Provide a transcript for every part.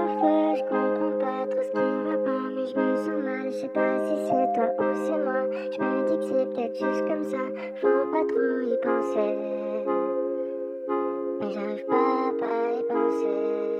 Parfois je comprends pas trop ce qui va pas, mais je me sens mal, je sais pas si c'est toi ou c'est moi. Je me dis que c'est peut-être juste comme ça, faut pas trop y penser. Mais j'arrive pas à y penser.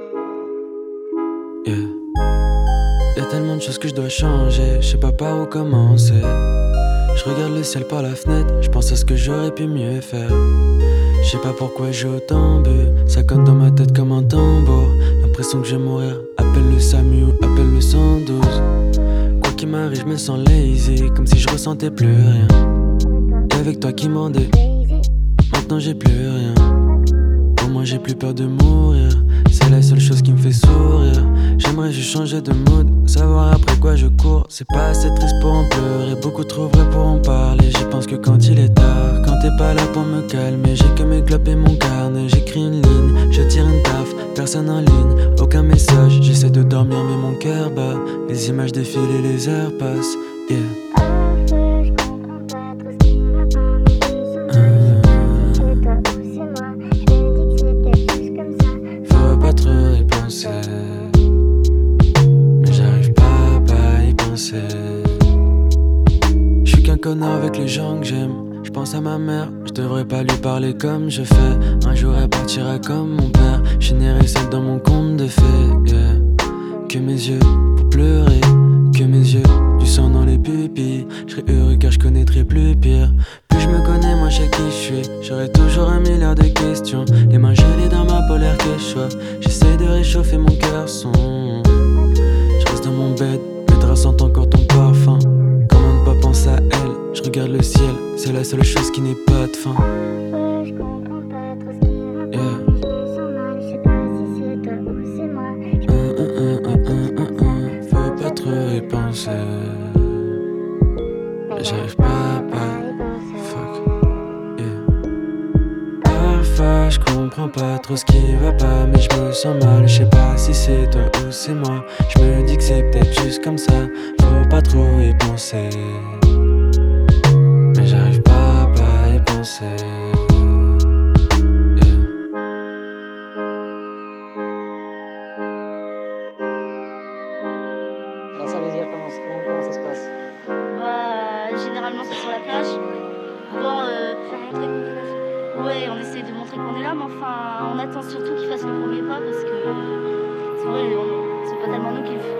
Yeah. Y'a tellement de choses que je dois changer, je sais pas par où commencer. Je regarde le ciel par la fenêtre, je pense à ce que j'aurais pu mieux faire. Je sais pas pourquoi j'ai autant bu, ça conne dans ma tête comme un tambour. L'impression que je vais mourir, appelle le SAMU ou appelle le 112. Quoi qu'il m'arrive, je me sens lazy, comme si je ressentais plus rien. Et avec toi qui mendais, maintenant j'ai plus rien. Au moins j'ai plus peur de mourir, c'est la seule chose qui me fait sourire. J'aimerais juste changer de mood, savoir après quoi je cours. C'est pas assez triste pour en pleurer, beaucoup trop vrai pour en parler. J'y pense que quand il est tard, quand t'es pas là pour me calmer. J'ai que mes clopes et mon carnet, j'écris une ligne, je tire une taf, personne en ligne, aucun message. J'essaie de dormir mais mon cœur bat, les images défilent et les heures passent, yeah. Parfois je comprends pas trop ce qui va pas, mais je me sens mal, je sais pas si c'est toi ou c'est moi. Je me dis que c'est peut-être juste comme ça, Faut pas trop y penser, mais j'arrive pas à y penser. Je suis qu'un connard avec les gens que j'aime. Je pense à ma mère, je devrais pas lui parler comme je fais. Un jour elle partira comme mon père. Je finirai seul dans mon conte de fées, yeah. Que mes yeux pour pleurer, que mes yeux du sang dans les pupilles. Je serai heureux car je connaîtrai plus pire. Plus je me connais, moins je sais qui je suis. J'aurai toujours un milliard de questions, les mains gelées dans ma polaire que je sois. J'essaie de réchauffer mon cœur son. Je reste dans mon bed, mes draps sentent encore ton parfum. Comment ne pas penser à elle? Je regarde le ciel, c'est la seule chose qui n'est pas de fin. parfois je comprends pas trop ce qui va pas, Yeah. mais je me sens mal, je sais pas si c'est toi ou c'est moi. Faut pas trop y penser, j'arrive pas y penser. fuck, yeah. Parfois je comprends pas trop ce qui va pas, mais je me sens mal, je sais pas si c'est toi ou c'est moi. Je me dis que c'est peut-être juste comme ça, faut pas trop y penser, mais j'arrive pas à y penser, yeah. Alors ça veut dire comment ça se passe? Généralement c'est sur la plage. Bon, Faut montrer qu'on est là. ouais, on essaie de montrer qu'on est là, mais enfin, on attend surtout qu'il fasse le premier pas parce que c'est vrai, c'est pas tellement nous qui le